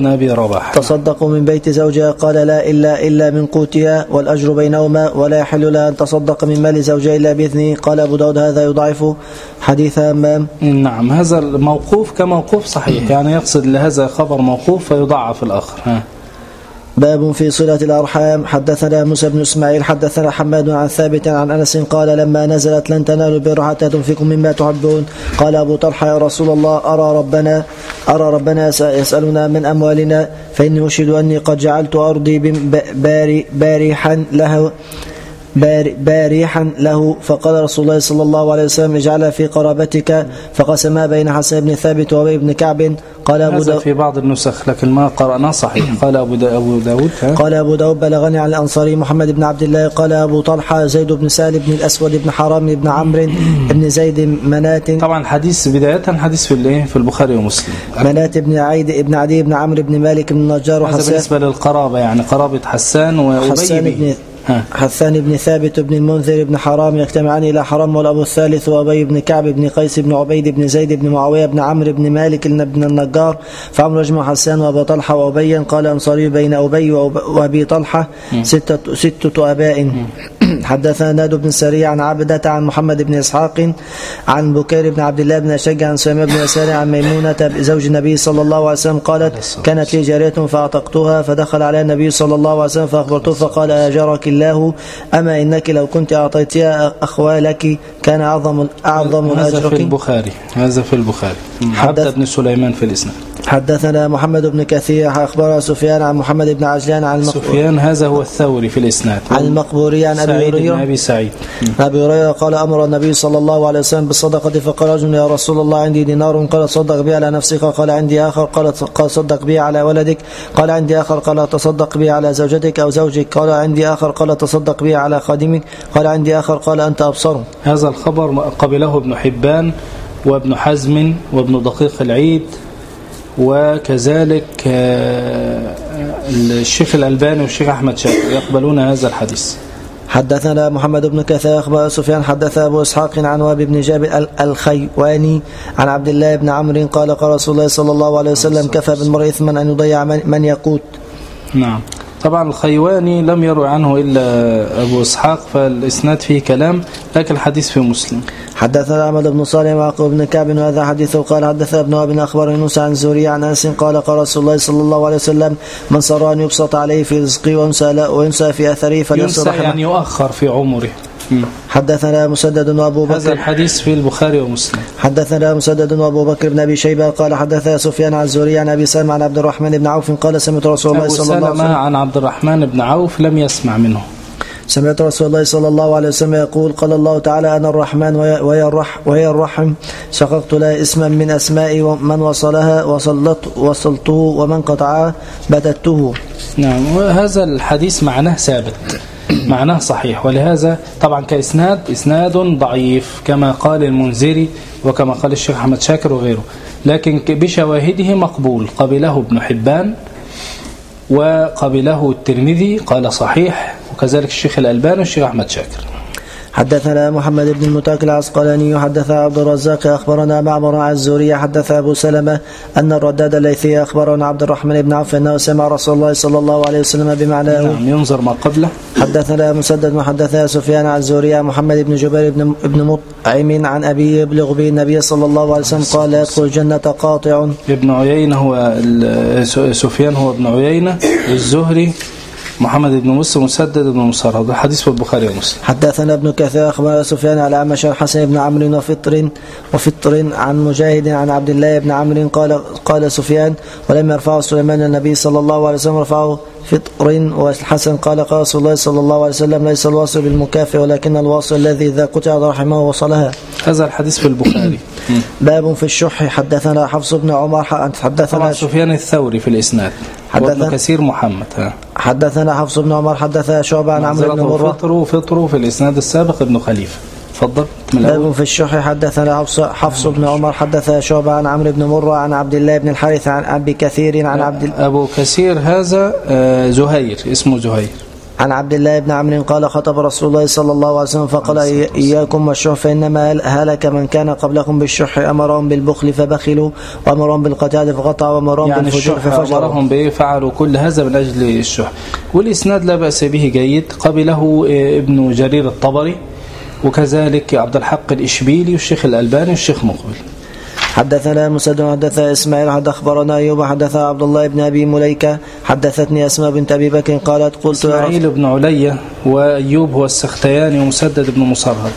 تصدقوا من بيت زوجها قال لا إلا إلا من قوتها والأجر بينهما ولا يحل لها أن تصدق من مال زوجها إلا بإذنه. قال أبو داود هذا يضعف حديث همام. نعم هذا الموقوف كموقوف صحيح، يعني يقصد لهذا خبر موقوف فيضعف الآخر. ها. باب في صلة الأرحام. حدثنا موسى بن إسماعيل حدثنا حماد عن ثابت عن أنس قال لما نزلت لن تنالوا البر حتى تنفقوا مما تحبون قال أبو طلحة يا رسول الله أرى ربنا أرى ربنا يسألنا من أموالنا فإني أشهد أني قد جعلت أرضي باريحا له باريحا له. فقال رسول الله صلى الله عليه وسلم اجعلها في قرابتك فقسمها بين حسن بن ثابت وابي بن كعب. قال أبو داود في بعض النسخ لكن ما قرأنا صحيح. قال أبو داود قال أبو داود بلغني عن الأنصاري محمد بن عبد الله قال أبو طلحة زيد بن سالم بن الأسود بن حرام بن عمرو بن زيد منات. طبعا الحديث بداية حديث في الايه في البخاري ومسلم. منات بن عيد بن عدي بن عمرو بن مالك بن النجار وحسان. هذا بالنسبة للقرابة يعني قرابة حسان وأبي حسان بن ثابت بن المنذر بن حرام يجتمعان إلى حرام والأبو الثالث وأبي بن كعب بن قيس بن عبيد بن زيد بن معاوية بن عمرو بن مالك بن النجار فعمر يجمع حسان وأبو طلحة وأبي. قال أنصاري بين أبي وأبي طلحة ستة, ستة أباء. حدثنا ناد بن سريع عن عبدة عن محمد بن إسحاق عن بكير بن عبد الله بن أشج عن سليمان بن يسار عن ميمونة زوج النبي صلى الله عليه وسلم قالت كانت لي جارية فأعتقتها فدخل عليها النبي صلى الله عليه وسلم فأخبرته فقال أجرك الله أما إنك لو كنت أعطيتها أخوالك كان أعظم أعظم هذا أجرك. في البخاري هذا في البخاري. عبد بن سليمان في الإسناد. حدثنا محمد بن كثير أخبر سفيان عن محمد بن عجلان عن سفيان هذا هو الثوري في الإسناد عن المقبوري عن أبي هريرة أبي سعيد أبي هريرة قال أمر النبي صلى الله عليه وسلم بالصدقة فقال رجل يا رسول الله عندي دينار قال صدق به على نفسك قال عندي آخر قال قال صدق به على ولدك قال عندي آخر قال تصدق به على زوجتك أو زوجك قال عندي آخر قال تصدق به على خادمك قال عندي آخر قال أنت أبصره. هذا الخبر قبله ابن حبان وابن حزم وابن دقيق العيد وكذلك الشيخ الألباني والشيخ أحمد شاكر يقبلون هذا الحديث. حدثنا محمد بن كثير أخبر سفيان حدث أبو إسحاق عن وهب بن جابر الخيواني عن عبد الله بن عمرو قال قال رسول الله صلى الله عليه وسلم كفى بالمرء إثما أن يضيع من يقوت. نعم طبعا الخيواني لم يروي عنه إلا أبو إسحاق فالإسناد فيه كلام لكن الحديث في مسلم. حدثنا أحمد بن صالح وعقب بن كعب وهذا حديثه قال حدثنا ابن وهب أخبر يونس عن زوري عن أنس قال قال رسول الله صلى الله عليه وسلم من سر أن يبسط عليه في رزقه وينسى في أثره فليصل رحمه يعني يؤخر في عمره. حدثنا مسدد وابو بكر هذا الحديث في البخاري ومسلم. حدثنا مسدد وابو بكر بن ابي شيبه قال حدثنا سفيان عن الزهري عن ابي سلمة عن عبد الرحمن بن عوف قال سمعت رسول الله صلى الله عليه وسلم عن عبد الرحمن بن عوف لم يسمع منه. سمعت رسول الله صلى الله عليه وسلم يقول قال الله تعالى أنا الرحمن وهي الرح وهي الرحم شققت لها اسما من أسمائي ومن وصلها وصلت وصلته ومن قطعها بتته. نعم وهذا الحديث معناه ثابت معناه صحيح ولهذا طبعا كإسناد إسناد ضعيف كما قال المنذري وكما قال الشيخ أحمد شاكر وغيره لكن بشواهده مقبول قبله ابن حبان وقبله الترمذي قال صحيح وكذلك الشيخ الألباني والشيخ أحمد شاكر. حدثنا محمد بن المتاكل العسقلاني حدث عبد الرزاق أخبرنا معمر عن الزهري حدث أبو سلمة أن الرداد الليثي أخبرنا عبد الرحمن بن عوف أنه سمع رسول الله صلى الله عليه وسلم بمعناه. نعم ينظر ما قبله. حدثنا مسدد وحدثنا سفيان عن الزهري عن محمد بن جبير بن ابن مطعم عن أبي يبلغ به النبي صلى الله عليه وسلم قال لا يدخل الجنة قاطع. ابن عيينة هو سفيان هو ابن عيينة الزهري محمد بن مسلم مسدد بن مصرهد. الحديث في البخاري ومسلم. حدثنا ابن كثير أخبرنا سفيان على أعمش الحسن بن عمرو وفطر وفطر عن مجاهد عن عبد الله بن عمرو قال قال سفيان ولم يرفعه سليمان النبي صلى الله عليه وسلم رفعه فطر. والحسن قال قال رسول الله صلى الله عليه وسلم ليس الواصل بالمكافئ ولكن الواصل الذي إذا قطع رحمه وصلها. هذا الحديث في البخاري. باب في الشح. حدثنا حفص بن عمر حدثنا سفيان الثوري في الإسناد. وابن كثير محمد. ها. حدثنا حفص بن عمر حدثنا شعبة عن عمرو بن مرة. فطر فطر في الإسناد السابق ابن خليفة. تفضل. باب في الشح. حدثنا حفص بن عمر حدثنا شعبة عن عمرو بن مرة عن عبد الله بن الحارث عن أبي كثير عن عبد أبو كثير هذا زهير اسمه زهير عن عبد الله بن عمرو قال خطب رسول الله صلى الله عليه وسلم فقال إياكم والشح فإنما هلك من كان قبلكم بالشح أمرهم بالبخل فبخلوا وأمرهم بالقتال فقطعوا وأمرهم يعني بالفجور ففجروا. أمرهم به فعلوا كل هذا من أجل الشح. والإسناد لا بأس به جيد. قبله ابن جرير الطبري وكذلك عبد الحق الإشبيلي والشيخ الألباني والشيخ مقبل. حدثنا مسدد حدثنا إسماعيل حد أخبرنا أيوب حدثنا عبد الله بن أبي مليكة حدثتني أسماء بنت أبي بكر قالت قلت إسماعيل بن علية وأيوب هو السختياني ومسدد بن مصرهد.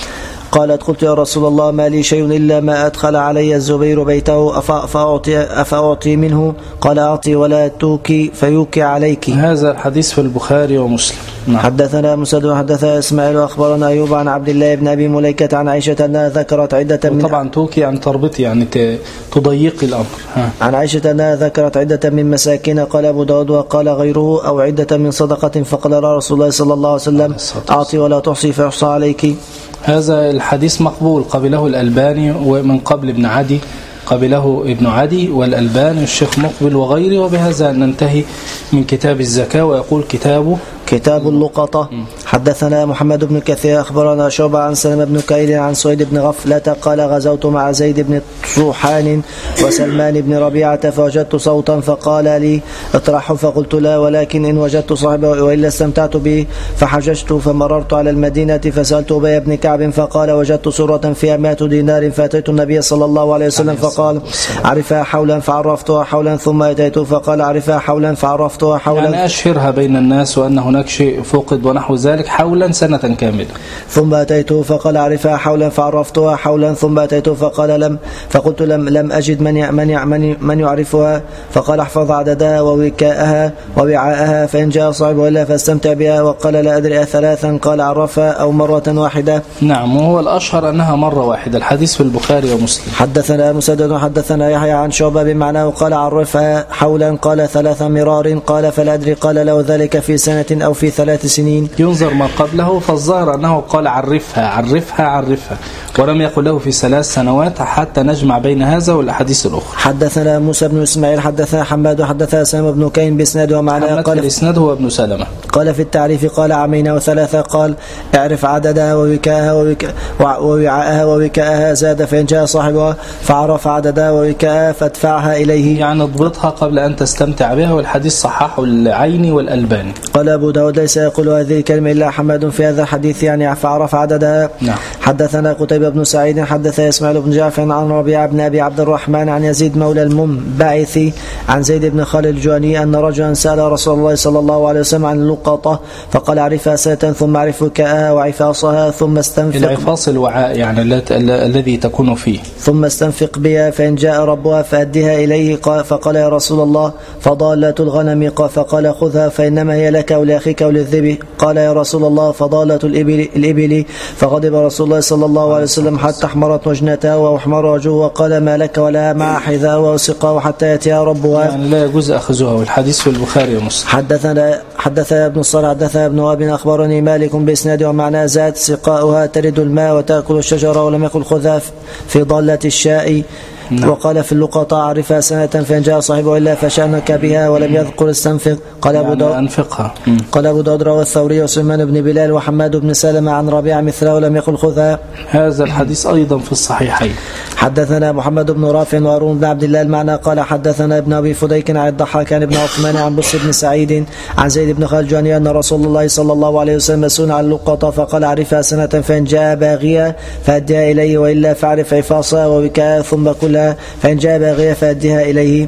قالت قلت يا رسول الله ما لي شيء إلا ما أدخل علي الزبير بيته أفأعطي, أفأعطي منه قال أعطي ولا توكي فيوكي عليك. هذا الحديث في البخاري ومسلم. نعم. حدثنا مسدد حدثنا إسماعيل وأخبرنا أيوب عن عبد الله بن أبي مليكة عن عائشة أنها ذكرت عدة من طبعا توكي عن تربطي يعني تضيق الأمر. ها. عن عائشة أنها ذكرت عدة من مساكين قال أبو داود وقال غيره أو عدة من صدقة فقال رسول الله صلى الله عليه وسلم أعطي ولا تحصي فيحصى عليك. هذا الحديث مقبول. قبله الألباني ومن قبل ابن عدي قبله ابن عدي والألباني والشيخ مقبل وغيره. وبهذا ننتهي من كتاب الزكاة ويقول كتابه كتاب اللقطة. حدثنا محمد بن كثير أخبرنا شعبة عن سلمة بن كيل عن سويد بن غفلة قال غزوت مع زيد بن طوحان وسلمان بن ربيعة فوجدت صوتا فقال لي اطرحه فقلت لا ولكن إن وجدت صاحبه وإلا استمتعت به فحججت فمررت على المدينة فسألت أبي بن كعب فقال وجدت سورة فيها مائة دينار فأتيت النبي صلى الله عليه وسلم فقال عرفها حولا فعرفتها حولا ثم أتيته فقال عرفها حولا فعرفتها حولا يعني أشهرها بين الناس وأن هناك شيء فقد ونحو ذلك حولا سنة كاملة. ثم أتيته فقال عرفها حولا فعرفتها حولا ثم أتيته فقال لم فقلت لم لم أجد من من من يعرفها فقال احفظ عددها ووكاءها ووعاءها فإن جاء صاحبها إلا فاستمتع بها وقال لا أدري ثلاثا قال عرفها أو مرة واحدة. نعم وهو الأشهر أنها مرة واحدة. الحديث في البخاري ومسلم. حدثنا مسدد حدثنا يحيى عن شعبة بمعناه قال عرفها حولا قال ثلاث مرار قال فلا أدري قال له ذلك في سنة أو في ثلاث سنين. ينظر ما قبله فالظاهر أنه قال عرفها عرفها عرفها ولم يقل له في ثلاث سنوات حتى نجمع بين هذا والأحاديث الأخرى. حدثنا موسى بن إسماعيل حدثنا حماد وحدثنا سلمة بن كين بإسناد ومعناه قال الإسناد هو ابن سلمة قال في التعريف قال عامين وثلاثة قال اعرف عددها ووكاءها ووعاءها ووكاءها زاد فإن جاء صاحبها فعرف عددها ووكاءها فادفعها إليه يعني اضبطها قبل أن تستمتع بها. والحديث صححه العيني والألباني. قال أبو داود ليس يقول هذه الكلمة إلا حماد في هذا الحديث يعني فعرف عددها. نعم. حدثنا قتيبة بن سعيد حدثنا إسماعيل بن جعفر عن ربيعة بن أبي عبد الرحمن عن يزيد مولى المنبعث عن زيد بن خالد الجواني أن رجلا سأل رسول الله صلى الله عليه وسلم عن اللقطة فقال عرفها سنة ثم عرف وكاءها وعفاصها ثم استنفق العفاص الوعاء يعني الذي تكون فيه ثم استنفق بها فإن جاء ربها فأدها إليه فقال يا رسول الله فضالة الغنم فقال خذها فإنما هي لك ولأخيك وللذبح قال يا رسول الله فضالة الإبل, الإبل فغضب رسول الله صلى الله عليه وسلم حتى احمرت وجنتها وأحمر وجهه وقال ما لك ولا مع حذاء وسقاه حتى يأتيها ربها. يعني لا يجوز أخذها. والحديث في البخاري ومسلم. حدثنا حدثنا ابن الصلاة حدثنا ابن وهب أخبرني مالك بإسناد ومعناه زاد سقاؤها ترد الماء وتأكل الشجرة ولم يقل خذها في ضالة الشاء. نعم. وقال في اللقطة عرفها سنة فإن جاء صاحبه إلا فشأنك بها ولم يذكر استنفق. قال أبو يعني داود أنفقها. قال أبو داود روى الثوري وسلمان بن بلال وحماد بن سلمة عن ربيع مثله ولم يقل خذها. هذا الحديث أيضا في الصحيحين. حدثنا محمد بن رافع وهارون بن عبد الله المعنى قال حدثنا ابن أبي فديك عن الضحاك عن ابن عثمان عن بصر بن سعيد عن زيد بن خالد الجهني أن رسول الله صلى الله عليه وسلم مسؤول عن اللقطة فقال عرفها سنة فإن جاء باغيا فأدها إليه وإلا فاعرف عفاصها ووكاءها ثم كلها فإن جاء باغيا فأدها إليه.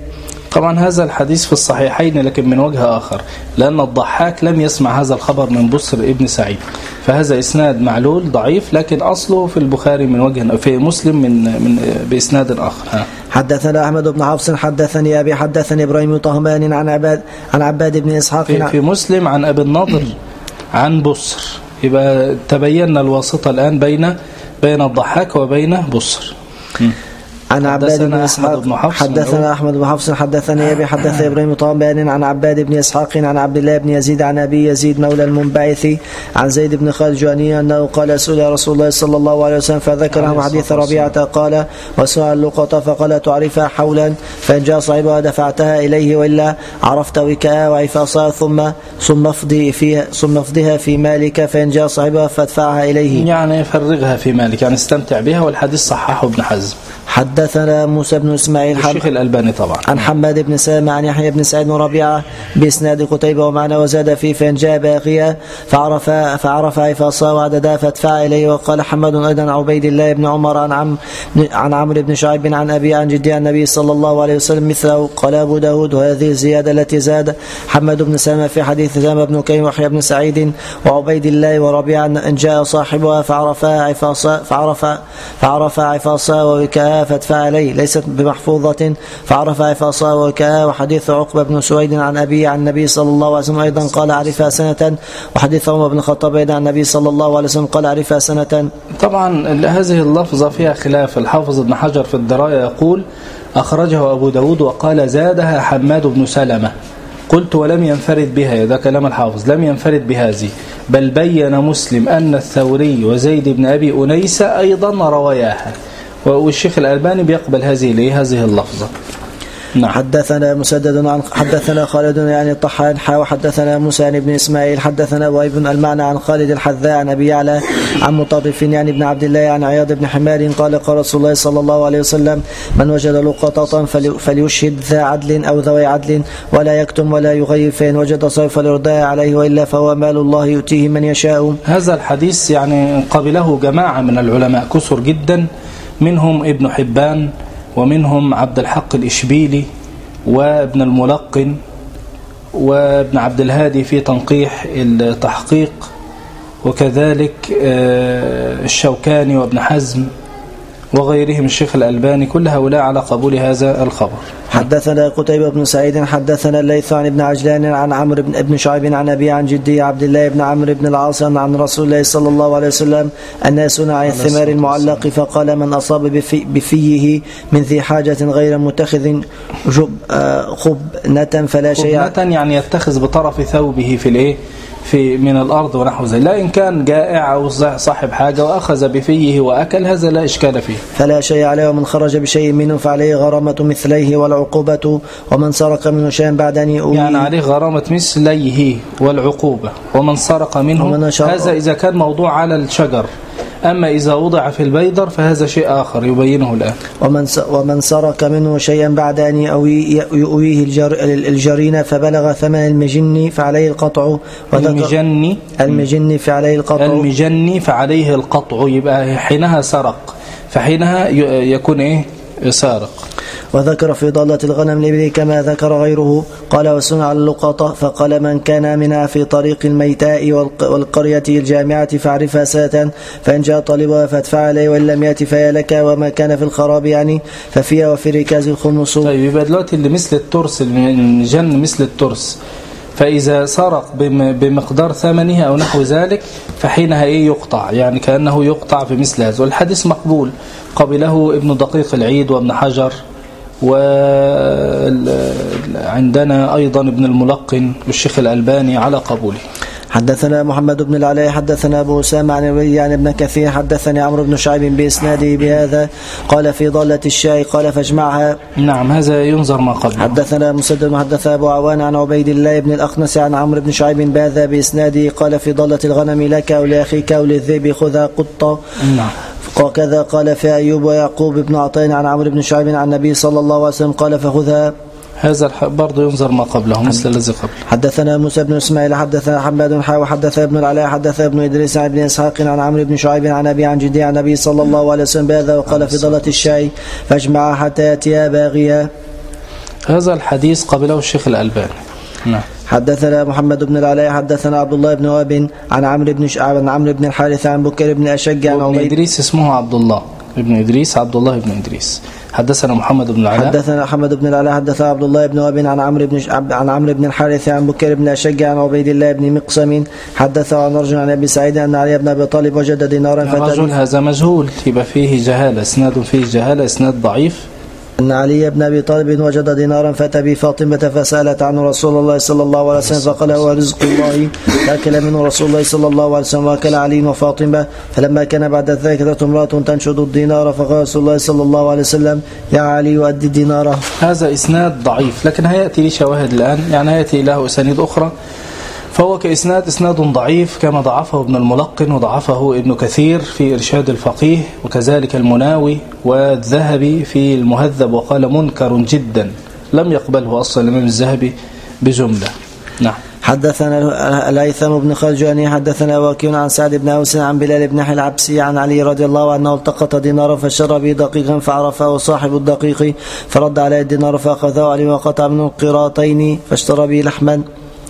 طبعا هذا الحديث في الصحيحين لكن من وجه آخر، لأن الضحاك لم يسمع هذا الخبر من بسر ابن سعيد، فهذا إسناد معلول ضعيف، لكن أصله في البخاري من وجه، في مسلم من من بإسناد آخر. ها. حدثنا أحمد بن حفص حدثني أبي حدثني إبراهيم طهمان عن عباد عن عباد بن إسحاق في, في مسلم عن أبي النضر عن بسر. يبقى تبينا الواسطة الآن بين بين الضحاك وبين بسر. م. عن عباد بن إسحاق حدثنا أحمد بن حفص حدثني أبي حدث إبراهيم طهمان عن عباد بن إسحاق عن عبد الله بن يزيد عن أبي يزيد مولى المنبعث عن زيد بن خالد الجهني أنه قال سئل رسول الله صلى الله عليه وسلم فذكره حديث ربيعة قال وسئل اللقطة فقال تعرفها حولا فإن جاء صاحبها دفعتها إليه وإلا عرفت وكاء وعفاصها ثم ثم افضي فيها ثم افضها في مالك فإن جاء صاحبها فادفعها إليه، يعني فرغها في مالك، يعني استمتع بها. والحديث صححه ابن حزم. حدثنا موسى بن اسماعيل الشيخ الألباني طبعا عن حماد بن سلمة عن يحيى بن سعيد بن ربيعة بإسناد قتيبة ومعنى وزاد فيه فإن جاء باقيا فعرف فعرف عفاصا وعددا فادفع إليه. وقال حماد أيضا عن عبيد الله بن عمر عن عم عن عمرو بن شعيب عن أبي عن جدي عن النبي صلى الله عليه وسلم مثله. قال أبو داود وهذه الزيادة التي زاد حماد بن سلمة في حديث سلمة بن كيم ويحيى بن سعيد وعبيد الله وربيعة إن جاء صاحبها فعرفها عفاصا فعرف فعرف عفاصا ووكاء فادفع عليه ليست بمحفوظة فعرف عفاصا وكاء. وحديث عقبة بن سويد عن أبي عن النبي صلى الله عليه وسلم أيضا قال عرفها سنة. وحديث عمر بن الخطاب أيضا عن النبي صلى الله عليه وسلم قال عرفها سنة. طبعا هذه اللفظة فيها خلاف. الحافظ ابن حجر في الدراية يقول أخرجه أبو داود وقال زادها حماد بن سلمة. قلت ولم ينفرد بها، هذا كلام الحافظ، لم ينفرد بهذه، بل بين مسلم أن الثوري وزيد بن أبي أنيس أيضا رواياها، والشيخ الألباني بيقبل هذه ليه هذه اللفظة. نعم. حدثنا مسدد عن حدثنا خالد يعني الطحان وحدثنا موسى بن إسماعيل حدثنا وهيب المعنى عن خالد الحذاء عن أبي يعلى عن مطرف يعني ابن عبد الله عن عياض بن حمار قال قال رسول الله صلى الله عليه وسلم من وجد لقطة فليشهد ذا عدل أو ذوي عدل ولا يكتم ولا يغيب فإن وجد صيف فليردها عليه وإلا فهو مال الله يؤتيه من يشاء. هذا الحديث يعني قبله جماعة من العلماء كثر جدا، منهم ابن حبان ومنهم عبد الحق الإشبيلي وابن الملقن وابن عبد الهادي في تنقيح التحقيق، وكذلك الشوكاني وابن حزم وغيرهم الشيخ الألباني، كل هؤلاء على قبول هذا الخبر. حدثنا قتيبة بن سعيد حدثنا الليث عن ابن عجلان عن عمرو بن ابن شعيب عن أبي عن جدي عبد الله بن عمرو بن العاص عن رسول الله صلى الله عليه وسلم أن صنع عن الثمار المعلق فقال من أصاب بفي بفيه من ذي حاجة غير متخذ خبنة فلا شيء. خبنة يعني يتخذ بطرف ثوبه في الايه في من الأرض ونحو ذلك، لا إن كان جائع أو صاحب حاجة وأخذ بفيه وأكل هذا لا إشكال فيه، فلا شيء عليه. ومن خرج بشيء منه فعليه غرامة مثليه والعقوبة ومن سرق منه شيئا بعد أن يؤويه، يعني عليه غرامة مثليه والعقوبة. ومن سرق منه هذا إذا كان موضوع على الشجر، أما إذا وضع في البيدر فهذا شيء آخر يبينه الآن. ومن ومن سرق منه شيئا بعد أن يؤويه الجر الجرين فبلغ ثمن المجن فعليه القطع. المجن المجن فعليه القطع المجن فعليه القطع، يبقى حينها سرق، فحينها يكون إيه سارق. وذكر في ضالة الغنم الإبل كما ذكر غيره. قال وصنع اللقطة فقال من كان منها في طريق الميتاء والقرية الجامعة فاعرفها سنة فإن جاء طالبها فادفع عليه وإن لم يأتي فهي لك وما كان في الخراب يعني ففيها وفي ركاز الخمس. طيب يبقى دلوقتي اللي مثل الترس المجن مثل الترس، فإذا سرق بمقدار ثمنه أو نحو ذلك فحينها إيه يقطع، يعني كأنه يقطع في مثل هذا. والحديث مقبول قبله ابن دقيق العيد وابن حجر، وعندنا أيضا ابن الملقن والشيخ الألباني على قبوله. حدثنا محمد بن العلاء حدثنا أبو أسامة عن أبي عن ابن كثير حدثني عمرو بن شعيب بإسناده بهذا قال في ضالة الشاي قال فاجمعها. نعم هذا ينظر ما قبل. حدثنا مسدد حدثنا أبو عوان عن عبيد الله بن الأخنس عن عمرو بن شعيب بهذا بإسناده قال في ضالة الغنم لك أو لأخيك أو للذئب خذها قطة. نعم. وكذا قال في أيوب ويعقوب بن عطين عن عمرو بن شعيب عن النبي صلى الله عليه وسلم قال فخذها. هذا برضه ينظر ما قبله مثل الذي قبل. حدثنا موسى بن اسماعيل حدثنا حماد حا وحدث ابن العلاء حدث ابن ادريس عن ابن اسحاق عن عمرو بن شعيب عن ابي عن جدي عن النبي صلى الله عليه وسلم بهذا وقال في ضلة الشاي فاجمع حتى ياتيا باغيا. هذا الحديث قبله الشيخ الألباني. نعم. حدثنا محمد بن العلاء حدثنا عبد الله بن وهب عن عمرو بن شعب عن عمرو بن الحارث عن بكير بن أشج عن ابن إدريس اسمه عبد الله ابن إدريس عبد الله بن إدريس. حدثنا محمد بن العلاء حدثنا محمد بن العلاء حدثنا عبد الله بن وهب عن عمرو بن شعب عن عمرو بن الحارث عن بكير بن أشج عن عبيد الله بن مقسم حدثه عن رجل عن أبي سعيد أن علي بن أبي طالب وجد دينارا الرجل هذا مجهول، يبقى فيه جهالة، اسناد فيه جهالة، اسناد ضعيف. أن علي بن أبي طالب وجد دينارا فأتى به فاطمة فسألت عنه رسول الله صلى الله عليه وسلم فقال هو رزق الله فأكل منه رسول الله صلى الله عليه وسلم وأكل علي وفاطمة. فلما كان بعد ذلك جاءت امرأة تنشد الدينار فقال رسول الله صلى الله عليه وسلم يا علي وأدي الدينار. هذا إسناد ضعيف، لكن هيأتي لي شواهد الآن، يعني هيأتي له أسانيد أخرى، فهو كإسناد إسناد ضعيف كما ضعفه ابن الملقن وضعفه ابن كثير في إرشاد الفقيه، وكذلك المناوي والذهبي في المهذب وقال منكر جدا لم يقبله أصلا الإمام الذهبي بجملة. نعم. حدثنا الهيثم بن خلجاني حدثنا واكيع عن سعد بن أوس عن بلال بن العبسي عن علي رضي الله عنه التقط دينارا فشر به دقيقا فعرفه صاحب الدقيق فرد عليه الدينار فأخذه علي وقطع منه القراطين فاشترى به لحما.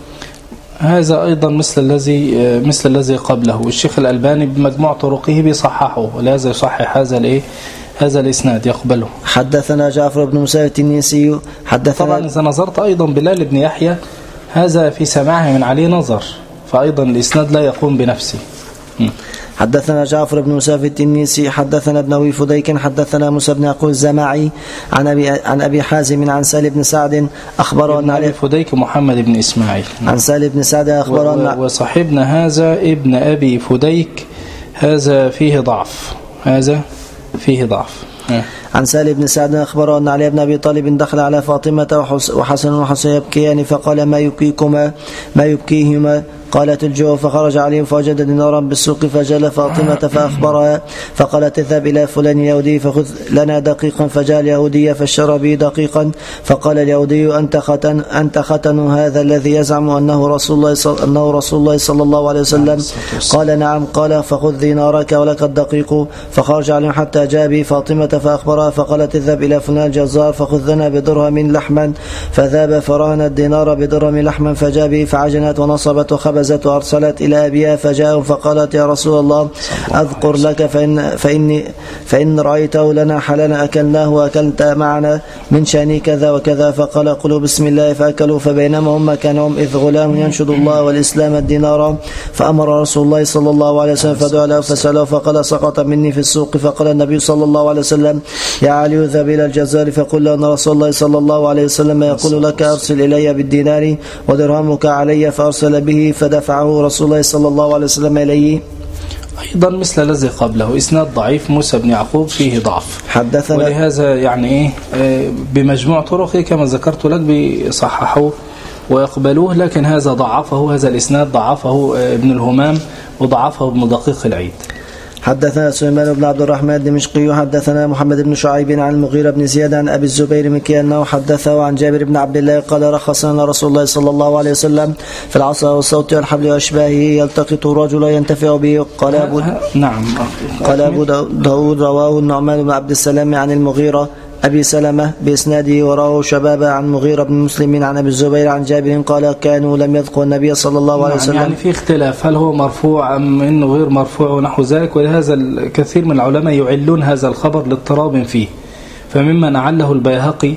هذا أيضا مثل الذي مثل الذي قبله. الشيخ الألباني بمجموع طرقه بيصححه، ولهذا يصحح هذا الايه هذا الإسناد يقبله. حدثنا جعفر بن موسى التنيسي حدثنا طبعا إذا نظرت أيضا بلال بن يحيى هذا في سماعه من علي نظر، فأيضا الإسناد لا يقوم بنفسه. م. حدثنا جعفر بن موسى التنيسي حدثنا ابن أبي فديك حدثنا موسى بن يعقوب الزمعي عن أبي عن أبي حازم عن سالم بن سعد أخبره أن أبي فديك محمد بن إسماعيل عن سالم بن سعد أخبره أن وصاحبنا هذا ابن أبي فديك هذا فيه ضعف، هذا فيه ضعف. عن سالم بن سعد أخبره أن علي بن أبي طالب دخل على فاطمة وحسن وحسين يبكيان فقال ما يبكيكما ما يبكيهما قالت الجوع فخرج عليهم فوجد دينارا بالسوق فجاء فاطمة فأخبرها فقالت اذهب إلى فلان اليهودي فخذ لنا دقيقا فجاء اليهودي فاشترى به دقيقا فقال اليهودي أنت ختن أنت ختن هذا الذي يزعم أنه رسول الله صل أنه رسول الله صلى الله عليه وسلم قال نعم قال فخذ دينارك ولك الدقيق فخرج عليهم حتى جاء به فاطمة فأخبرها فقالت اذهب إلى فلان الجزار فخذ لنا بدرهم لحما فذهب فرهن الدينار بدرهم لحما فجاء به فعجنت ونصبت وخبزت وأرسلت إلى أبيها فجاءوا فقالت يا رسول الله أذكر لك فإن, فإني فإن رأيته لنا حلالا أكلناه وأكلت معنا من شأني كذا وكذا فقال قلوا بسم الله فأكلوا فبينما هم كانوا إذ غلام ينشد الله والإسلام الدينار فأمر رسول الله صلى الله عليه وسلم فدعا له فسأله فقال سقط مني في السوق فقال النبي صلى الله عليه وسلم يا علي اذهب إلى الجزار فقل له أن رسول الله صلى الله عليه وسلم يقول لك أرسل إلي بالدينار ودرهمك علي فأرسل به فدفعه رسول الله صلى الله عليه وسلم إليه. أيضا مثل الذي قبله إسناد ضعيف موسى بن يعقوب فيه ضعف حدثنا ولهذا يعني إيه بمجموع طرقه كما ذكرت لك بيصححوه ويقبلوه، لكن هذا ضعفه هذا الإسناد ضعفه ابن الهمام وضعفه ابن دقيق العيد. حدثنا سليمان بن عبد الرحمن الدمشقي حدثنا محمد بن شعيب عن المغيرة بن زياد عن أبي الزبير مكي أنه حدثه عن جابر بن عبد الله قال رخص لنا رسول الله صلى الله عليه وسلم في العصا والصوت والحبل وأشباهه يلتقط الرجل ينتفع به. قال أبو نعم قال أبو داود رواه النعمان بن عبد السلام عن المغيرة أبي سلمة بإسناده وراه شباب عن مغيرة بن مسلم عن أبي الزبير عن جابر قال كانوا لم يذكروا النبي صلى الله عليه وسلم. يعني في اختلاف هل هو مرفوع أم إنه غير مرفوع ونحو ذلك، ولهذا الكثير من العلماء يعلون هذا الخبر لاضطراب فيه، فممن أعله البيهقي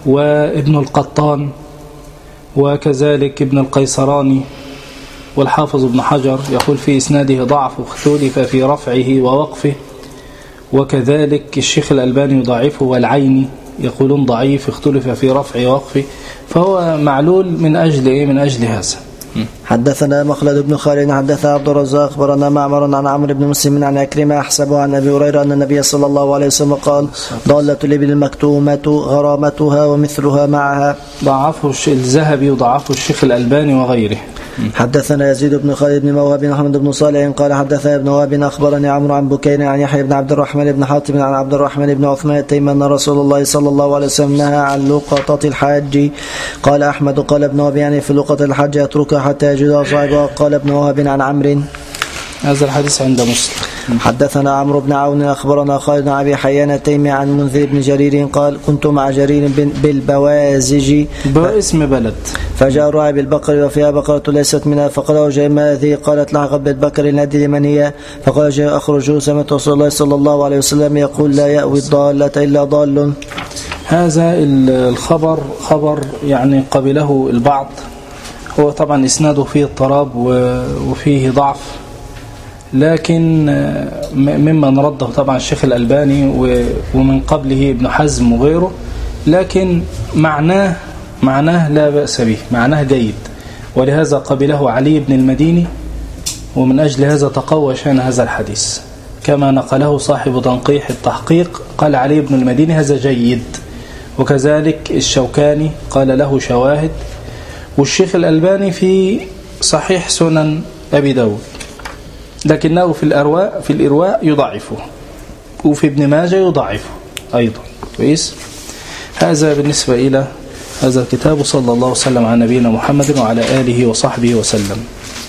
وابن القطان وكذلك ابن القيسراني والحافظ ابن حجر يقول في إسناده ضعف واختلف في رفعه ووقفه، وكذلك الشيخ الألباني يضعفه والعيني يقولون ضعيف اختلف في رفعه ووقفه، فهو معلول من أجل إيه من أجل هذا. حدثنا مخلد بن خالد حدث عبد الرزاق أخبرنا معمر عن عمرو بن مسلم عن أكرمة أحسبه عن أبي هريرة أن النبي صلى الله عليه وسلم قال ضالة الإبل المكتومة غرامتها ومثلها معها. ضعفه الذهبي وضعفه الشيخ الألباني وغيره. حدثنا يزيد بن خالد بن موهب محمد بن صالح قال حدثنا ابن وهب أخبرني عمرو عن بكير عن يحيى بن عبد الرحمن بن حاتم عن عبد الرحمن بن عثمان التيمي أن رسول الله صلى الله عليه وسلم نهى عن لقطة الحاج. قال أحمد قال ابن وهب يعني في لقطة الحاج يتركها حتى يجدها صاحبها. قال ابن وهب عن عمرو. هذا الحديث عند مسلم. حدثنا عمرو بن عون أخبرنا خالد بن أبي حيان التيمي عن منذر بن جرير قال كنت مع جرير بالبوازج اسم بلد فجاء الراعي بالبقر وفيها بقرة ليست منها فقال جاء ما هذه قالت لها قبل البقر نادي لمن هي فقال جاء أخرجوا سمعت رسول الله صلى الله عليه وسلم يقول لا يأوي الضالة إلا ضال. هذا الخبر خبر يعني قبله البعض، هو طبعا إسناده فيه اضطراب وفيه ضعف، لكن ممن رده طبعا الشيخ الألباني ومن قبله ابن حزم وغيره، لكن معناه معناه لا بأس به، معناه جيد، ولهذا قبله علي بن المديني، ومن أجل هذا تقوى شأن هذا الحديث كما نقله صاحب تنقيح التحقيق، قال علي بن المديني هذا جيد، وكذلك الشوكاني قال له شواهد، والشيخ الألباني في صحيح سنن أبي داود، لكنه في الأرواء في الإرواء يضعفه، وفي ابن ماجه يضعفه أيضا. كويس. هذا بالنسبة إلى هذا الكتاب. صلى الله وسلم على نبينا محمد وعلى آله وصحبه وسلم.